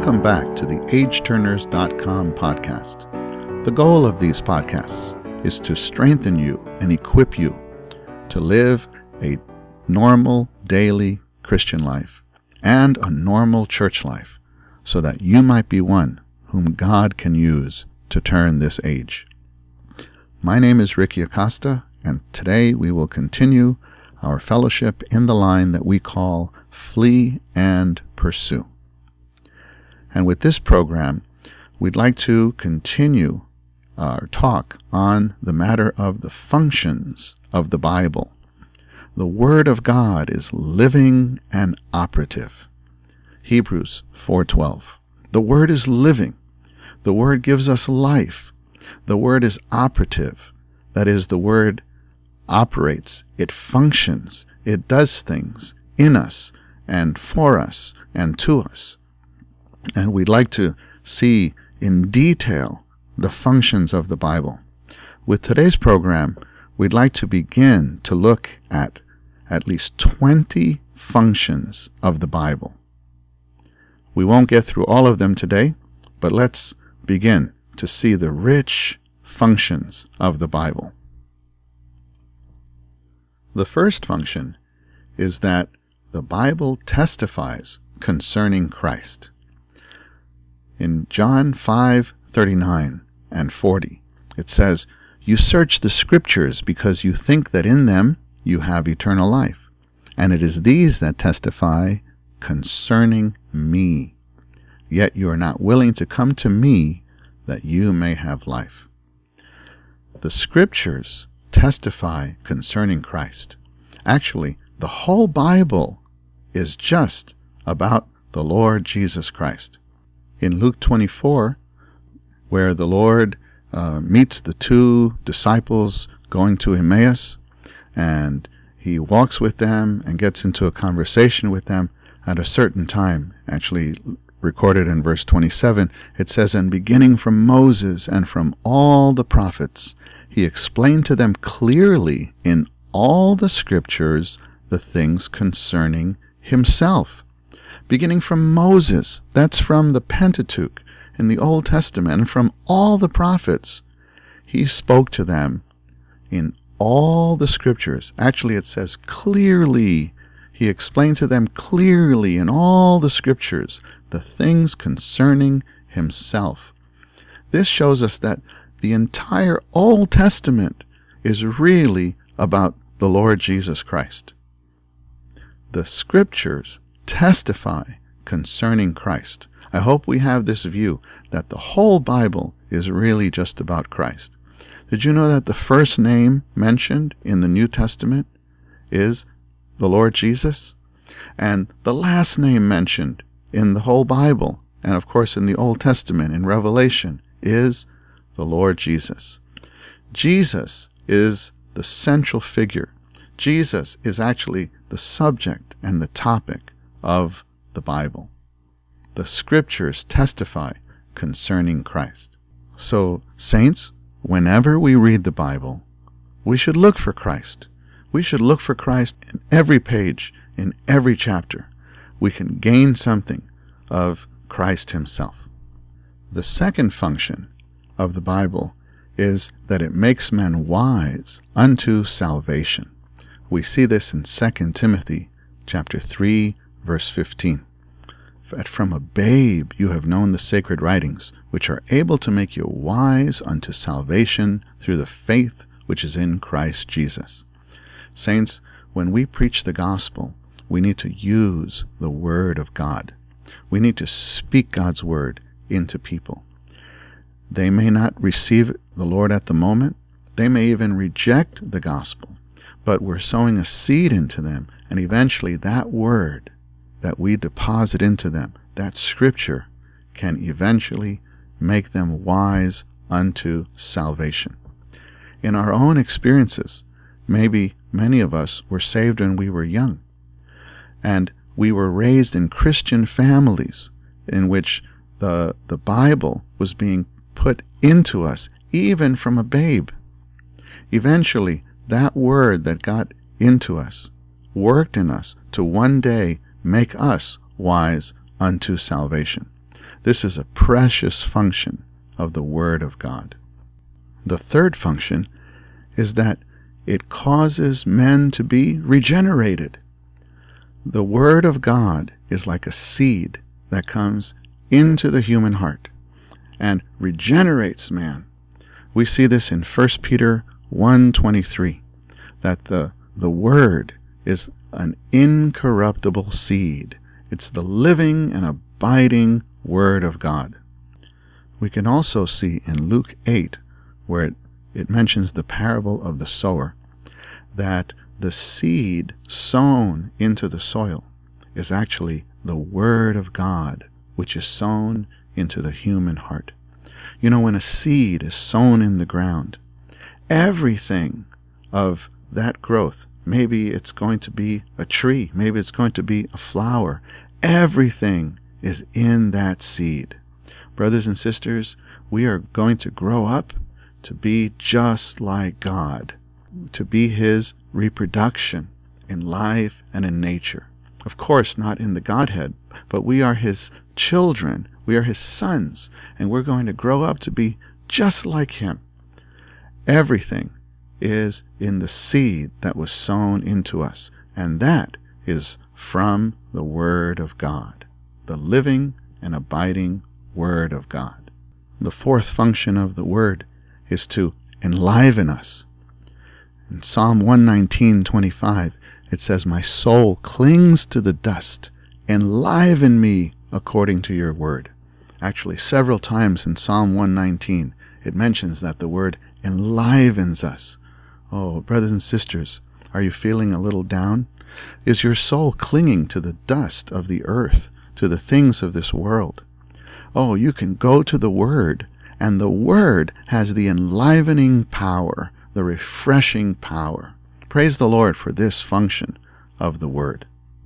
Welcome back to the AgeTurners.com podcast. The goal of these podcasts is to strengthen you and equip you to live a normal daily Christian life and a normal church life so that you might be one whom God can use to turn this age. My name is Ricky Acosta, and today we will continue our fellowship in the line that we call Flee and Pursue. And with this program, we'd like to continue our talk on the matter of the functions of the Bible. The Word of God is living and operative. Hebrews 4:12. The Word is living. The Word gives us life. The Word is operative. That is, the Word operates. It functions. It does things in us and for us and to us. And we'd like to see in detail the functions of the Bible. With today's program, we'd like to begin to look at least 20 functions of the Bible. We won't get through all of them today, but let's begin to see the rich functions of the Bible. The first function is that the Bible testifies concerning Christ. In John 5:39 and 40, it says, "You search the Scriptures because you think that in them you have eternal life, and it is these that testify concerning me. Yet you are not willing to come to me that you may have life." The Scriptures testify concerning Christ. Actually, the whole Bible is just about the Lord Jesus Christ. In Luke 24, where the Lord meets the two disciples going to Emmaus, and he walks with them and gets into a conversation with them at a certain time, actually recorded in verse 27, it says, "And beginning from Moses and from all the prophets, he explained to them clearly in all the Scriptures the things concerning himself." Beginning from Moses, that's from the Pentateuch in the Old Testament, and from all the prophets, he spoke to them in all the Scriptures. Actually, it says clearly. He explained to them clearly in all the Scriptures the things concerning himself. This shows us that the entire Old Testament is really about the Lord Jesus Christ. The Scriptures testify concerning Christ. I hope we have this view that the whole Bible is really just about Christ. Did you know that the first name mentioned in the New Testament is the Lord Jesus? And the last name mentioned in the whole Bible, and of course in the Old Testament, in Revelation, is the Lord Jesus. Jesus is the central figure. Jesus is actually the subject and the topic of the Bible. The Scriptures testify concerning Christ. So, saints, whenever we read the Bible, we should look for Christ. We should look for Christ in every page, in every chapter. We can gain something of Christ himself. The second function of the Bible is that it makes men wise unto salvation. We see this in 2 Timothy chapter 3, verse 15. "That from a babe you have known the sacred writings, which are able to make you wise unto salvation through the faith which is in Christ Jesus." Saints, when we preach the gospel, we need to use the Word of God. We need to speak God's Word into people. They may not receive the Lord at the moment. They may even reject the gospel. But we're sowing a seed into them, and eventually that Word that we deposit into them, that Scripture, can eventually make them wise unto salvation. In our own experiences, maybe many of us were saved when we were young, and we were raised in Christian families in which the Bible was being put into us, even from a babe. Eventually, that Word that got into us worked in us to one day make us wise unto salvation. This is a precious function of the Word of God. The third function is that it causes men to be regenerated. The Word of God is like a seed that comes into the human heart and regenerates man. We see this in 1 Peter 1:23, that the Word is an incorruptible seed. It's the living and abiding Word of God. We can also see in Luke 8, where it mentions the parable of the sower, that the seed sown into the soil is actually the Word of God, which is sown into the human heart. You know, when a seed is sown in the ground, everything of that growth, maybe it's going to be a tree, maybe it's going to be a flower, everything is in that seed. Brothers and sisters, we are going to grow up to be just like God, to be His reproduction in life and in nature. Of course, not in the Godhead, but we are His children, we are His sons, and we're going to grow up to be just like Him. Everything is in the seed that was sown into us, and that is from the Word of God, the living and abiding Word of God. The fourth function of the Word is to enliven us. In Psalm 119:25, it says, "My soul clings to the dust. Enliven me according to your word." Actually, several times in Psalm 119, it mentions that the Word enlivens us. Oh, brothers and sisters, are you feeling a little down? Is your soul clinging to the dust of the earth, to the things of this world? Oh, you can go to the Word, and the Word has the enlivening power, the refreshing power. Praise the Lord for this function of the Word.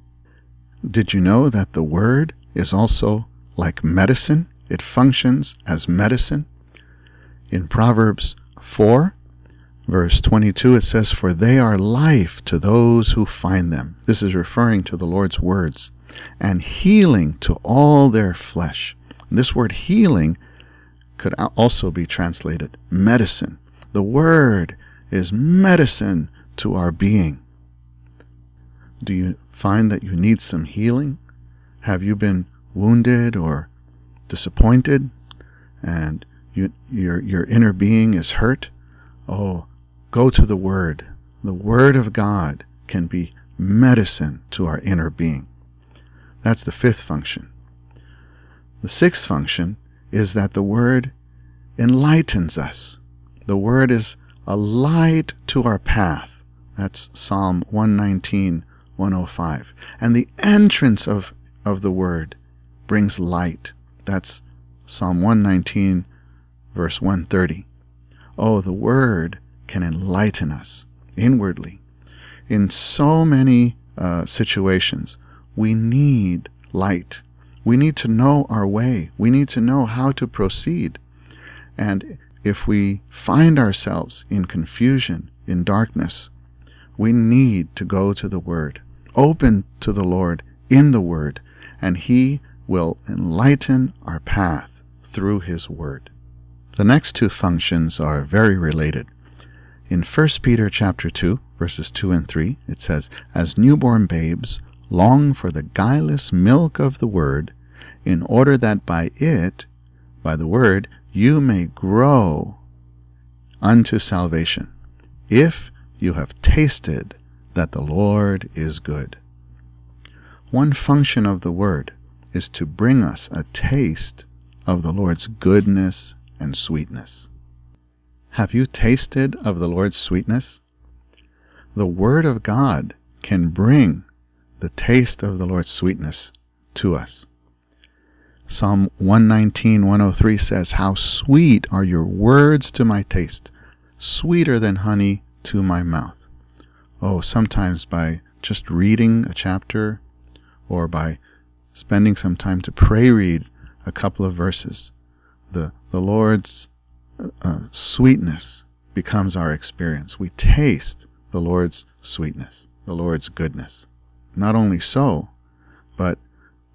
Did you know that the Word is also like medicine? It functions as medicine. In Proverbs 4, verse 22, it says, "For they are life to those who find them." This is referring to the Lord's words. "And healing to all their flesh." This word healing could also be translated medicine. The Word is medicine to our being. Do you find that you need some healing? Have you been wounded or disappointed and your inner being is hurt? Oh, go to the Word. The Word of God can be medicine to our inner being. That's the fifth function. The sixth function is that the Word enlightens us. The Word is a light to our path. That's Psalm 119:105. And the entrance of the Word brings light. That's Psalm 119, verse 130. Oh, the Word can enlighten us inwardly. In so many situations, we need light. We need to know our way. We need to know how to proceed. And if we find ourselves in confusion, in darkness, we need to go to the Word. Open to the Lord in the Word, and He will enlighten our path through His Word. The next two functions are very related. In 1 Peter chapter 2, verses 2 and 3, it says, "As newborn babes, long for the guileless milk of the Word, in order that by it, by the Word, you may grow unto salvation, if you have tasted that the Lord is good." One function of the Word is to bring us a taste of the Lord's goodness and sweetness. Have you tasted of the Lord's sweetness? The Word of God can bring the taste of the Lord's sweetness to us. Psalm 119:103 says, "How sweet are your words to my taste, sweeter than honey to my mouth." Oh, sometimes by just reading a chapter or by spending some time to pray read a couple of verses, the Lord's sweetness becomes our experience. We taste the Lord's sweetness, the Lord's goodness. Not only so, but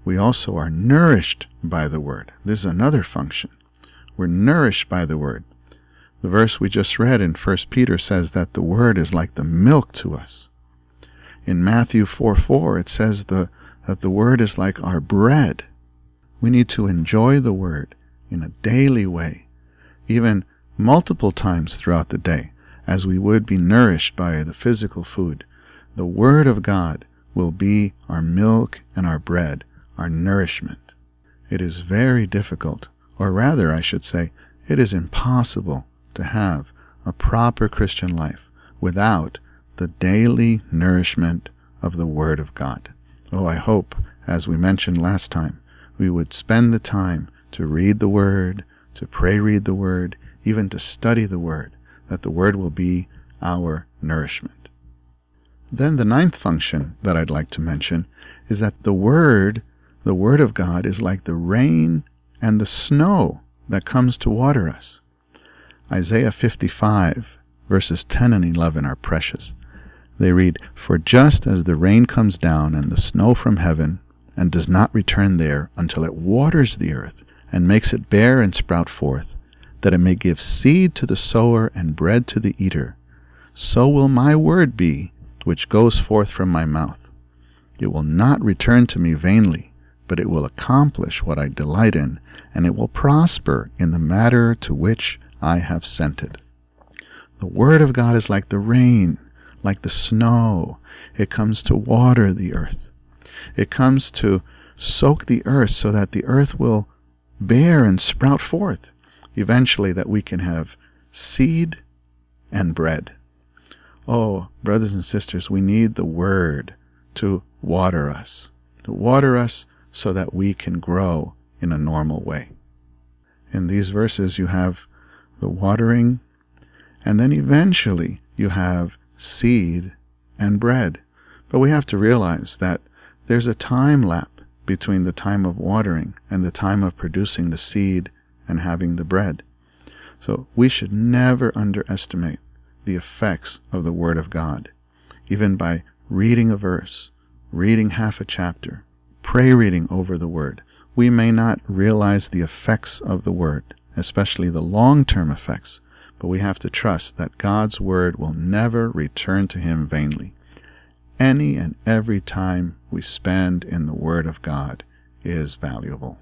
we also are nourished by the Word. This is another function. We're nourished by the Word. The verse we just read in 1 Peter says that the Word is like the milk to us. In Matthew 4:4, it says that the Word is like our bread. We need to enjoy the Word in a daily way, even multiple times throughout the day, as we would be nourished by the physical food. The Word of God will be our milk and our bread, our nourishment. It is very difficult, or rather I should say, it is impossible to have a proper Christian life without the daily nourishment of the Word of God. Oh, I hope, as we mentioned last time, we would spend the time to read the Word, to read the Word, even to study the Word, that the Word will be our nourishment. Then the ninth function that I'd like to mention is that the Word of God is like the rain and the snow that comes to water us. Isaiah 55, verses 10 and 11 are precious. They read, "For just as the rain comes down and the snow from heaven, and does not return there until it waters the earth, and makes it bear and sprout forth, that it may give seed to the sower and bread to the eater, so will my word be, which goes forth from my mouth. It will not return to me vainly, but it will accomplish what I delight in, and it will prosper in the matter to which I have sent it." The Word of God is like the rain, like the snow. It comes to water the earth. It comes to soak the earth so that the earth will bear and sprout forth, eventually that we can have seed and bread. Oh, brothers and sisters, we need the Word to water us so that we can grow in a normal way. In these verses you have the watering, and then eventually you have seed and bread. But we have to realize that there's a time lapse between the time of watering and the time of producing the seed and having the bread. So we should never underestimate the effects of the Word of God. Even by reading a verse, reading half a chapter, reading over the Word, we may not realize the effects of the Word, especially the long-term effects, but we have to trust that God's Word will never return to Him vainly. Any and every time we spend in the Word of God is valuable.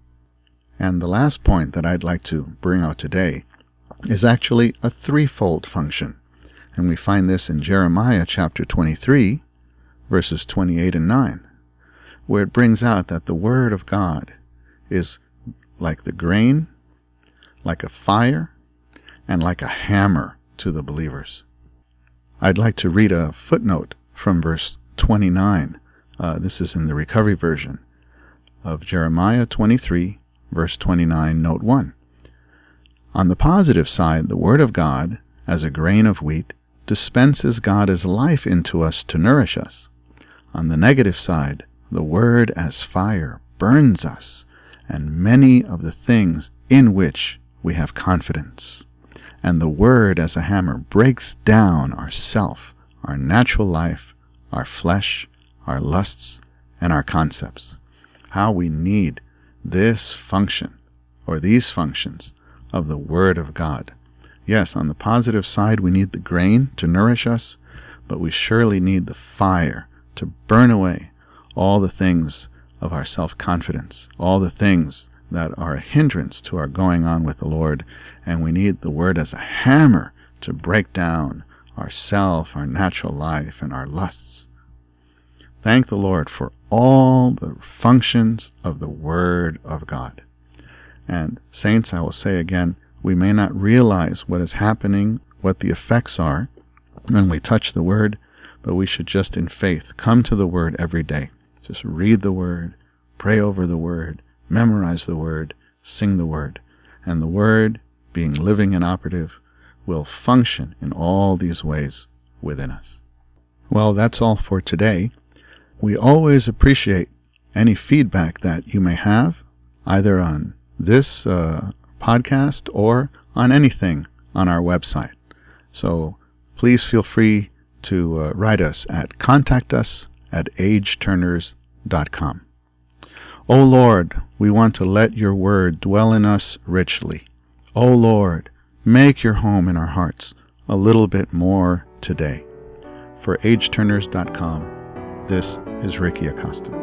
And the last point that I'd like to bring out today is actually a threefold function. And we find this in Jeremiah chapter 23, verses 28 and 9, where it brings out that the Word of God is like the grain, like a fire, and like a hammer to the believers. I'd like to read a footnote from verse 29. This is in the Recovery Version of Jeremiah 23, verse 29, note 1. On the positive side, the Word of God, as a grain of wheat, dispenses God's life into us to nourish us. On the negative side, the Word as fire burns us and many of the things in which we have confidence. And the Word as a hammer breaks down our self, our natural life, our flesh, our lusts, and our concepts. How we need this function, or these functions, of the Word of God. Yes, on the positive side, we need the grain to nourish us, but we surely need the fire to burn away all the things of our self-confidence, all the things that are a hindrance to our going on with the Lord, and we need the Word as a hammer to break down our self, our natural life, and our lusts. Thank the Lord for all the functions of the Word of God. And saints, I will say again, we may not realize what is happening, what the effects are when we touch the Word, but we should just in faith come to the Word every day. Just read the Word, pray over the Word, memorize the Word, sing the Word. And the Word, being living and operative, will function in all these ways within us. Well, that's all for today. We always appreciate any feedback that you may have, either on this podcast or on anything on our website. So please feel free to write us at contactus@ageturners.com. O Lord, we want to let your word dwell in us richly. O Lord, make your home in our hearts a little bit more today. For AgeTurners.com, this is Ricky Acosta.